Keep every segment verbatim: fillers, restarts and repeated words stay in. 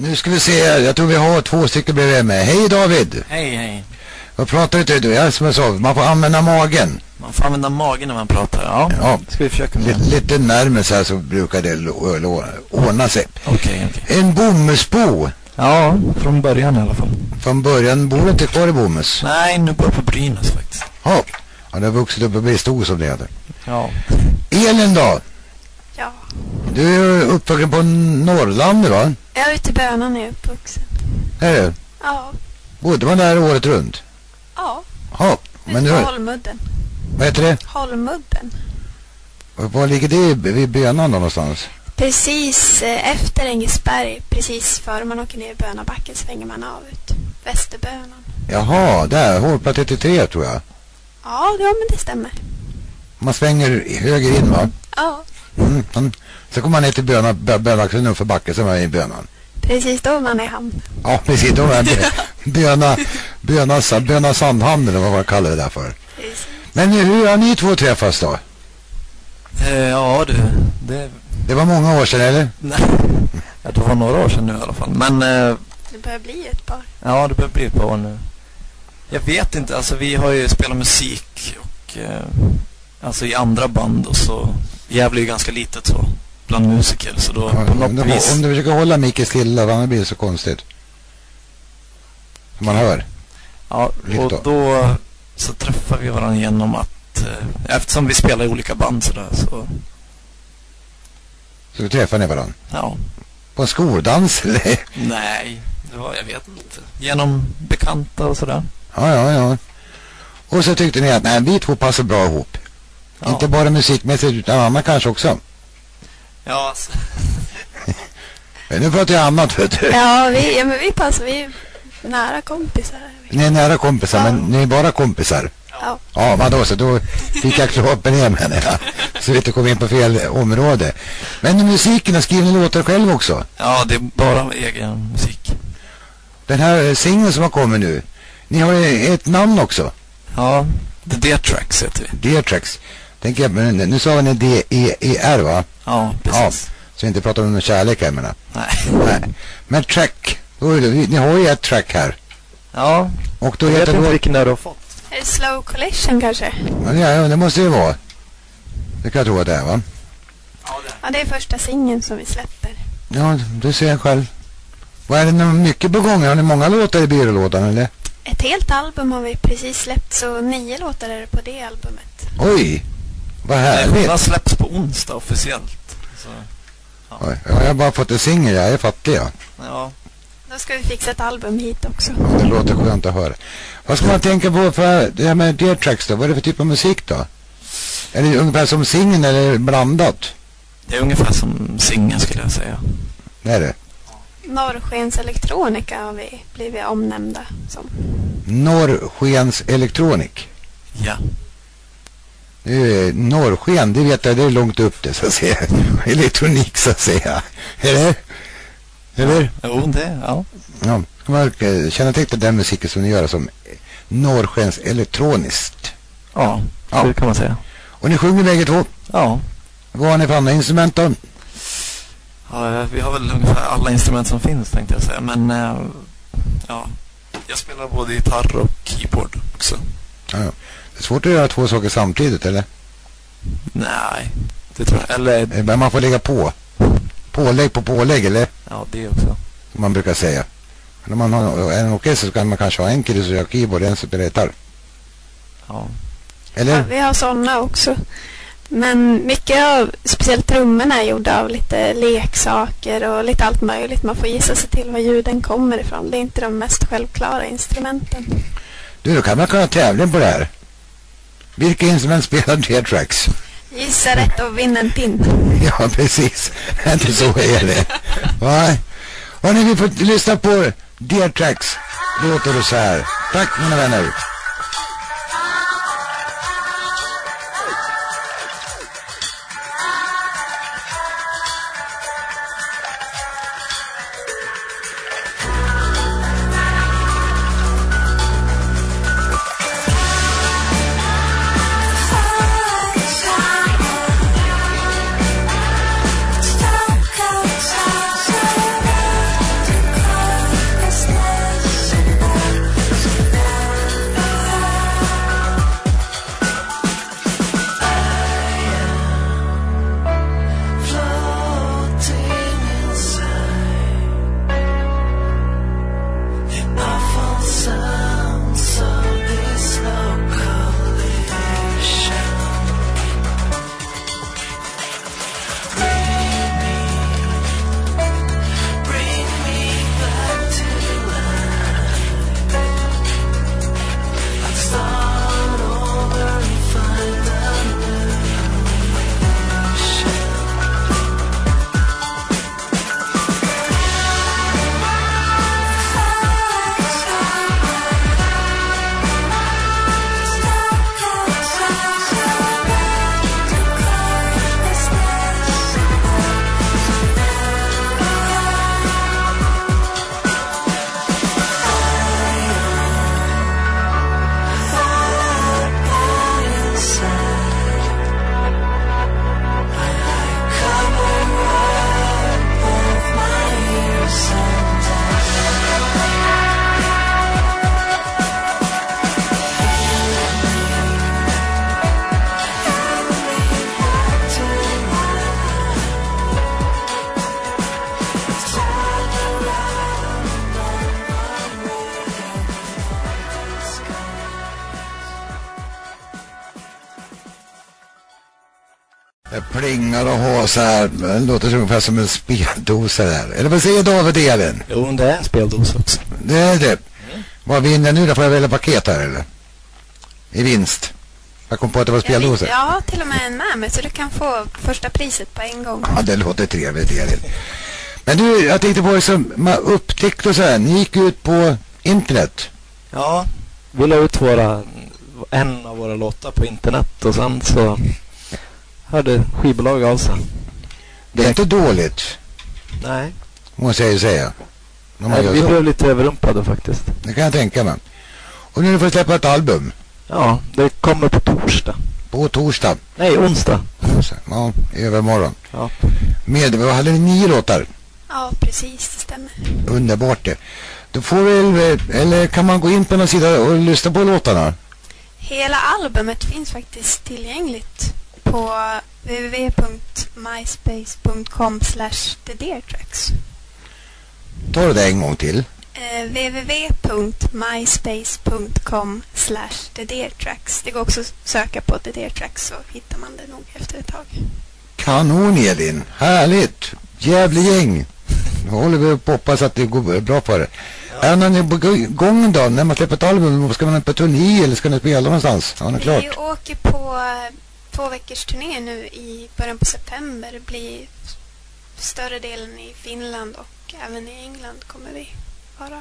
Nu ska vi se, jag tror vi har två stycken bredvid mig. Hej David! Hej, hej. Vad pratar du till? Ja, som jag sa, man får använda magen. Man får använda magen när man pratar, ja. Ja. Ska vi försöka med? L- lite närmare så här så brukar det lo- lo- ordna sig. Okej, okay, okej. Okay. En bomullsbo. Ja, från början i alla fall. Från början bor du inte kvar i Bomhus? Nej, nu bor jag på Brynäs faktiskt. Ja, ja det har vuxit upp och blivit stor som det heter. Ja. Elin då? Ja. Du är uppvuxen på Norrland, va? Jag är ute i Bönan, är jag uppvuxen. Är det? Ja. Bodde man där året runt? Ja. Ja, men ute nu... på Holmudden. Vad heter det? Holmudden. Och var ligger det vid Bönan då någonstans? Precis eh, efter Ängesberg, precis före man åker ner i Bönabacken svänger man av ut. Västerbönan. Jaha, där, hålplats trettiotre tror jag. Ja, ja, men det stämmer. Man svänger höger in, va? Ja. Mm, man, så kommer man ner till Böna, Bönaxeln upp för backen som är i Bönan. Precis, då är man i hamn. Ja, precis, då är det Böna, Böna, Böna Sandhamn eller vad man kallar det där för. Precis. Men hur har ni två träffats då? Eh, ja, du, det... Det var många år sedan, eller? Nej, ja, det var några år sedan nu i alla fall. Men... Eh, Det börjar bli ett par. ja, det börjar bli ett par år nu. Jag vet inte, alltså vi har ju spelat musik och... Eh, alltså i andra band och så... Gävle är ju ganska litet så bland musiker, så då Ja, på något om, du, vis... om du försöker hålla Micke stilla, annars blir det så konstigt. Som man hör. Ja, och då. då så träffar vi varandra genom att... Eh, eftersom vi spelar i olika band sådär så... Så träffar ni varandra? Ja. På en skoldans, eller? Nej, det var, jag vet inte. Genom bekanta och sådär. Ja, ja, ja. Och så tyckte ni att nej, vi två passar bra ihop. Ja. Inte bara musikmässigt utan annat kanske också. Ja, alltså. Men nu pratar jag annat, vet du. Ja, vi, ja men vi passar, vi är nära kompisar. Ni är nära kompisar, Ja. men ni är bara kompisar. Ja. Ja, vadå, så då fick jag klart ner med henne. Ja. Så vi inte kom in på fel område. Men musiken har skrivit låtar själv också. Ja, det är bara egen musik. Den här singeln som har kommit nu. Ni har ju ett namn också. Ja, The Dear Tracks heter vi. Dear Tracks. Tänker jag, men nu sa ni D E E R, va? Ja, precis. Ja, så vi inte pratar om någon kärlek, jag menar. Nej. Nej. Men track, då är det, ni har ju ett track här. Ja, Och då jag vet heter inte det... vilken du har fått. Är det Slow Collision kanske? Ja, ja, det måste det vara. Det kan jag tro att det är, va? Ja, det är första singeln som vi släpper. Ja, du ser jag själv. Vad är det nu mycket på gång? Har ni många låtar i byrålådan, eller? Ett helt album har vi precis släppt, så nio låtar är det på det albumet. Oj, vad Den härligt. släpps på onsdag officiellt. Så, Oj, ja, jag har bara fått en singel, jag är fattig, ja. ja. Då ska vi fixa ett album hit också. Ja, det låter skönt att höra. Vad ska man tänka på för det här med Dear Tracks då? Vad är det för typ av musik då? Är det ungefär som singeln eller blandat? Det är ungefär som singen skulle jag säga. Det är det. Norrskens elektronika har vi blivit omnämnda som. Norrskens Electronic. Ja. Det är norrsken, det vet jag, det är långt upp det så att säga. Elektronik så att säga. Är det? Eller? Jo, det, ja. Ja, man eh, känner till den musiken som ni gör som Norrskens elektroniskt. Ja, Ja. det kan man säga. Och ni sjunger bägge två. Ja. Vad har ni för andra instrument då? Ja, vi har väl ungefär alla instrument som finns tänkte jag säga. Men äh, ja, jag spelar både gitarr och keyboard också. Ja, ja. Det är svårt att göra två saker samtidigt, eller? Nej, det tror jag. Eller, Men man får lägga på. Pålägg på pålägg, eller? ja, det också. Som man brukar säga. Men om man har en orkester så kan man kanske ha en kille som gör keyboard och en som spelar gitarr. Ja. Eller? Ja, vi har sådana också. Men mycket av, speciellt trummorna är gjorda av lite leksaker och lite allt möjligt. Man får gissa sig till var ljuden kommer ifrån. Det är inte de mest självklara instrumenten. Du, då kan man kunna tävla på det här. Vilka instrument spelar Dear Tracks? Gissa rätt och vinna en pin. Ja, precis. Inte så är det. Va? Hörrni, vi får lyssna på Dear Tracks. Låter det så här. Tack mina vänner. Come plingar och har så här. Det låter som ungefär som en speldosa där. Eller vad säger David Elin? Jo, det är en speldos också. Det är det. Mm. Vad vinner nu då? Får jag välja paket här eller? I vinst. Jag kom på att det var speldosor. Jag har till och med en med mig så du kan få första priset på en gång. Ja, det låter trevligt Elin. Men du, jag tänkte på det som man upptäckte och så här. Ni gick ut på internet. Ja, vi la ut våra, en av våra låtar på internet och sen så hörde skivbolag av sig. Det är inte dåligt. Nej. Måste jag ju säga. Nej, vi så. blev lite överrumpade faktiskt. Det kan jag tänka mig. Och nu får du släppa ett album. Ja, det kommer på torsdag. På torsdag? Nej, onsdag. Ja, övermorgon. Ja. Med, vad hade ni nio låtar? Ja, precis, det stämmer. Underbart det. Då får väl, eller kan man gå in på någon sida och lyssna på låtarna? Hela albumet finns faktiskt tillgängligt på w w w punkt myspace punkt com slash the dear tracks. Ta det en gång till. Eh, w w w punkt myspace punkt com slash the dear tracks. Det går också att söka på The Dear Tracks så hittar man det nog efter ett tag. Kanon Elin, härligt. Jävlig gäng. Nu håller vi upp och hoppas att det går bra för det. Ja. Är ni på gång då? När man släpper ett album, ska man på turné eller ska ni spela någonstans? Ja, det är klart. Vi åker på två veckors turné nu i början på september. Det blir större delen i Finland och även i England kommer vi vara.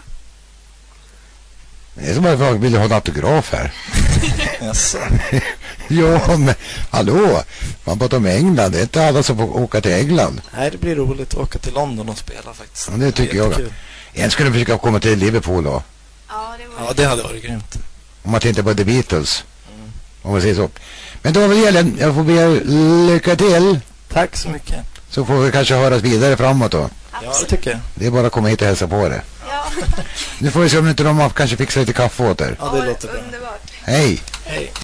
Det är som att jag vill ha en autograf här. Yes. Ja, men hallå. Man pratar om England. Det är inte alla som får åka till England. Nej, det blir roligt att åka till London och spela faktiskt. Ja, det tycker jag. En skulle försöka komma till Liverpool då. Ja, det, var ja, det hade varit grymt. Om man tänkte på The Beatles. Mm. Om man säger så. Men då vill jag, jag får be lycka till. Tack så mycket. Så får vi kanske höras vidare framåt då. Ja, det tycker jag. Det är bara att komma hit och hälsa på det. Ja. Nu får vi se om inte de kanske fixar lite kaffe åt er. Ja, det låter bra. Underbart. Hej. Hej.